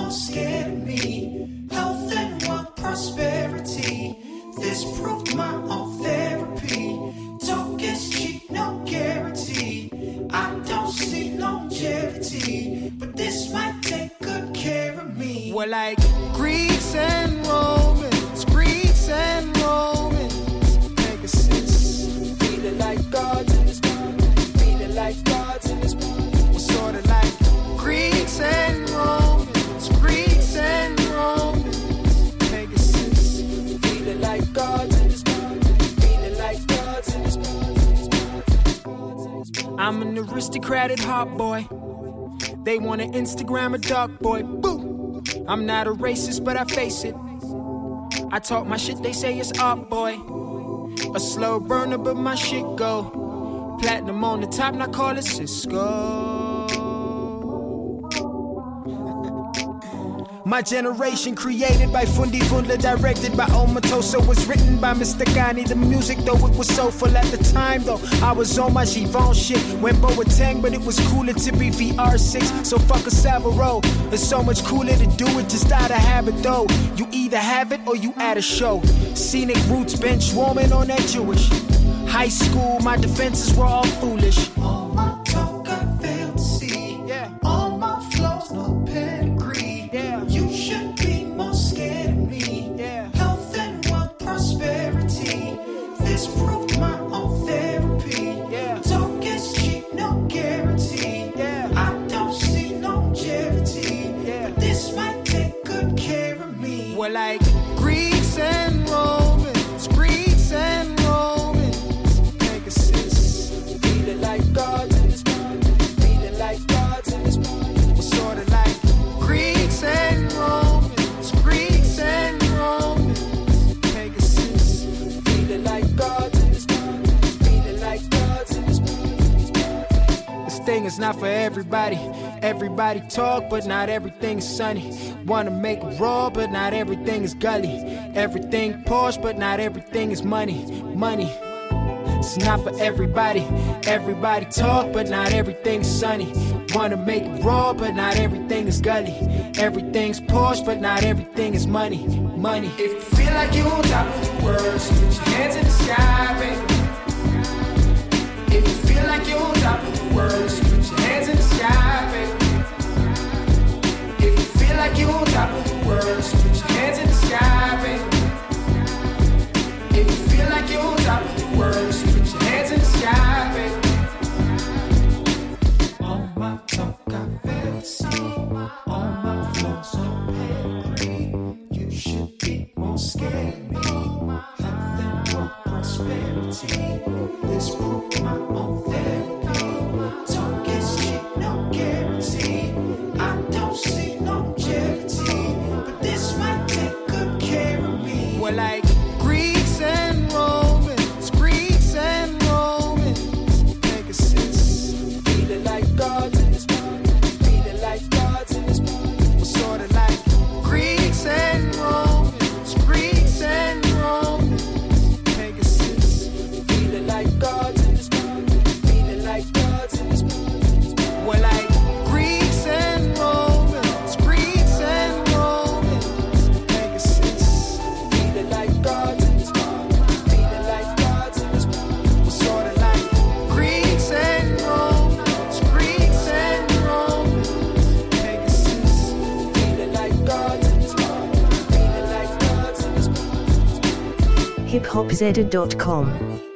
more scared of me. Health and wealth, prosperity. This proved my own therapy. Talk is cheap, no guarantee. I don't see longevity, but this might take good care of me. We're like Greeks and Romans, Greeks and Romans. Pegasus, feeling like gods in this world, feeling like gods in this world. We're sort of like Greeks and Romans, Greeks and Romans. Pegasus, feeling like gods in this world, feeling like gods in this world. I'm an aristocratic hot boy. They want an Instagram a dark boy. Boo! I'm not a racist, but I face it. I talk my shit, they say it's art, boy. A slow burner, but my shit go platinum on the top, now call it Cisco. My generation created by Fundi Fundla, directed by Omatoso, was written by Mr. Ghani. The music, though, it was soulful at the time, though. I was on my Givon shit, went Boateng, but it was cooler to be VR6. So fuck a Savaro, it's so much cooler to do it just out of habit, though. You either have it or you at a show. Scenic roots, bench warming on that Jewish. High school, my defenses were all foolish. All my talk I failed to see. Yeah. All my flaws, no pedigree. Yeah. You should be more scared of me. Yeah. Health and wealth, prosperity. This proved my own therapy. Yeah. Talk is cheap, no guarantee. Yeah. I don't see longevity. Yeah. But this might take good care of me. We're like Greeks and Romans, Greeks and Romans. Pegasus, feeling like gods in this world, feeling like gods in this world. We're sort of like Greeks and Romans, Greeks and Romans. Pegasus, feeling like gods in this world, feeling like gods in this world. This thing is not for everybody. Everybody talk, but not everything is sunny. Wanna make it raw, but not everything is gully. Everything Porsche, but not everything is money. Money, it's not for everybody. Everybody talk, but not everything's sunny. Wanna make it raw, but not everything is gully. Everything's Porsche, but not everything is money. Money. If you feel like you're on top of the world, just put your hands in the sky, baby. If you feel like you're on top of the world, just put your hands in the sky, baby. If you feel like you're on top of the world, just put your hands in the sky, baby. If you feel like you're on top of the world, just put your hands in the sky, baby. All my talk I failed to see. All my flaws, no pedigree. You should be more scared of me. Health and wealth, prosperity. This proved my own therapy. Talk is cheap, no guarantee. I don't see longevity, but this might take good care of me. We're like Greeks and Romans, Greeks and Romans. Pegasus, feeling like gods in this world, feeling like gods in this world. We're sort of like Greeks and Romans, Greeks and Romans. Pegasus, feeling like gods in this world, feeling like gods in this world. We're like Greeks and Romans, Greeks and Romans. Pegasus, feeling like gods in this world, feeling like gods in this world. We're sort of like Greeks and Romans, Greeks and Romans. Pegasus, feeling like gods in this world, feeling like gods in this world. hiphopzedda.com